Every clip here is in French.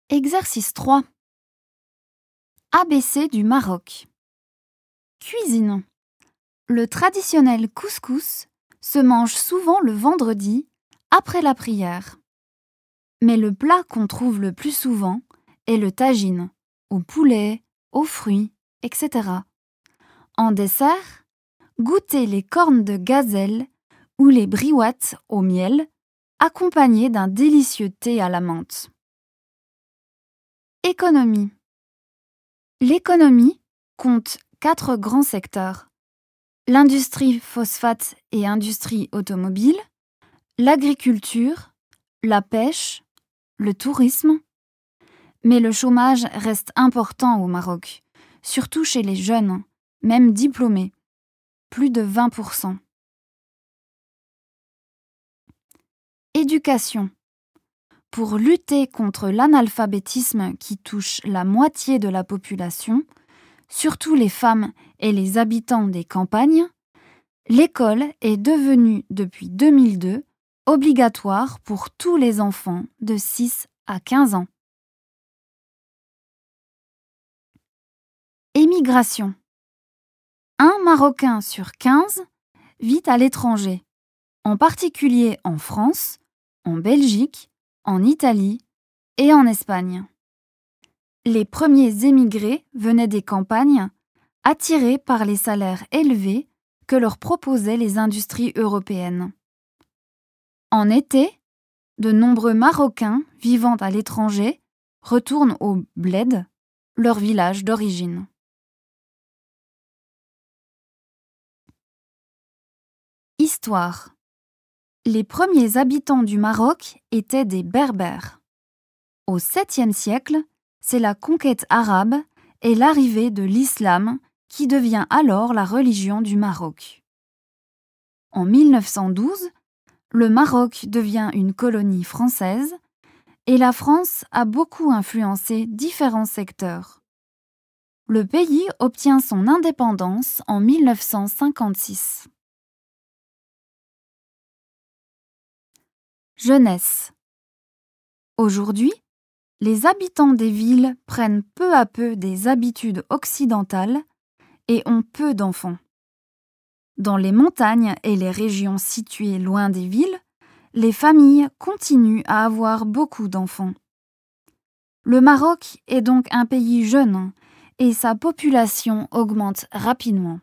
Exercice 3. ABC du Maroc. Cuisine. Le traditionnel couscous se mange souvent le vendredi après la prière. Mais le plat qu'on trouve le plus souvent est le tagine, au poulet, aux fruits, etc. En dessert, goûtez les cornes de gazelle ou les briouates au miel, accompagnés d'un délicieux thé à la menthe. Économie. L'économie compte 4 grands secteurs. L'industrie phosphate et industrie automobile, l'agriculture, la pêche, le tourisme. Mais le chômage reste important au Maroc, surtout chez les jeunes, même diplômés, plus de 20%. Éducation. Pour lutter contre l'analphabétisme qui touche la moitié de la population, surtout les femmes et les habitants des campagnes, l'école est devenue depuis 2002 obligatoire pour tous les enfants de 6 à 15 ans. Émigration. Un Marocain sur 15 vit à l'étranger, en particulier en France, en Belgique, en Italie et en Espagne. Les premiers émigrés venaient des campagnes, attirés par les salaires élevés que leur proposaient les industries européennes. En été, de nombreux Marocains vivant à l'étranger retournent au bled, leur village d'origine. Histoire. Les premiers habitants du Maroc étaient des Berbères. Au 7e siècle, c'est la conquête arabe et l'arrivée de l'islam qui devient alors la religion du Maroc. En 1912, le Maroc devient une colonie française et la France a beaucoup influencé différents secteurs. Le pays obtient son indépendance en 1956. Jeunesse. Aujourd'hui, les habitants des villes prennent peu à peu des habitudes occidentales et ont peu d'enfants. Dans les montagnes et les régions situées loin des villes, les familles continuent à avoir beaucoup d'enfants. Le Maroc est donc un pays jeune et sa population augmente rapidement.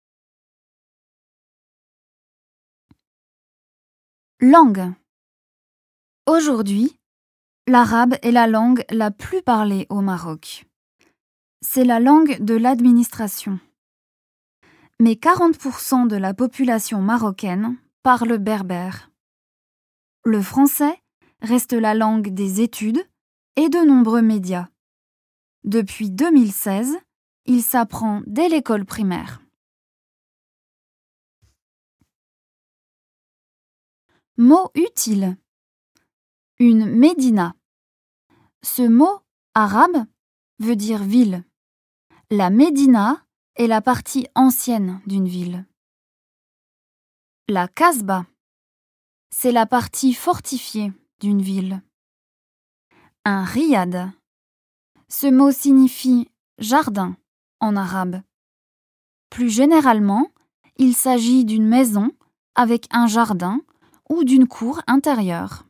Langue. Aujourd'hui, l'arabe est la langue la plus parlée au Maroc. C'est la langue de l'administration. Mais 40% de la population marocaine parle berbère. Le français reste la langue des études et de nombreux médias. Depuis 2016, il s'apprend dès l'école primaire. Mot utile. Une médina. Ce mot arabe veut dire ville. La médina est la partie ancienne d'une ville. La kasba, c'est la partie fortifiée d'une ville. Un riad. Ce mot signifie jardin en arabe. Plus généralement, il s'agit d'une maison avec un jardin ou d'une cour intérieure.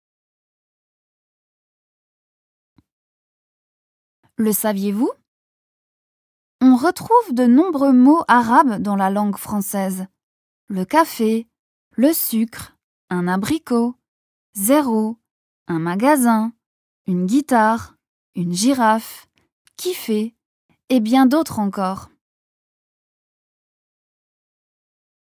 Le saviez-vous ? On retrouve de nombreux mots arabes dans la langue française. Le café, le sucre, un abricot, zéro, un magasin, une guitare, une girafe, kiffer et bien d'autres encore.